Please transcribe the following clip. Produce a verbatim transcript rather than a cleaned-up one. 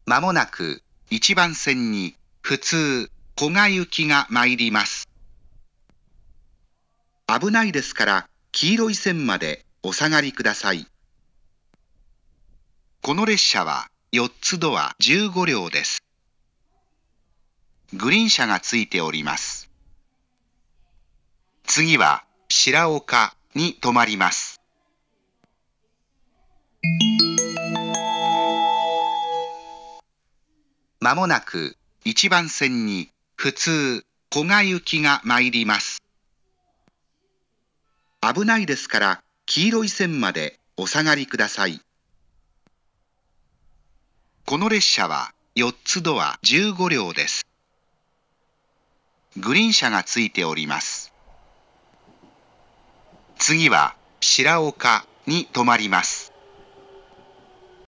まもなくいちばん線に普通小賀行きが参ります。危ないですから黄色い線までお下がりください。この列車はよっつドアじゅうごりょうです。グリーン車がついております。次は白岡に止まります。まもなくいちばん線に普通小賀行きが参ります。危ないですから黄色い線までお下がりください。この列車はよっつドアじゅうごりょうです。グリーン車がついております。次は白岡に止まります。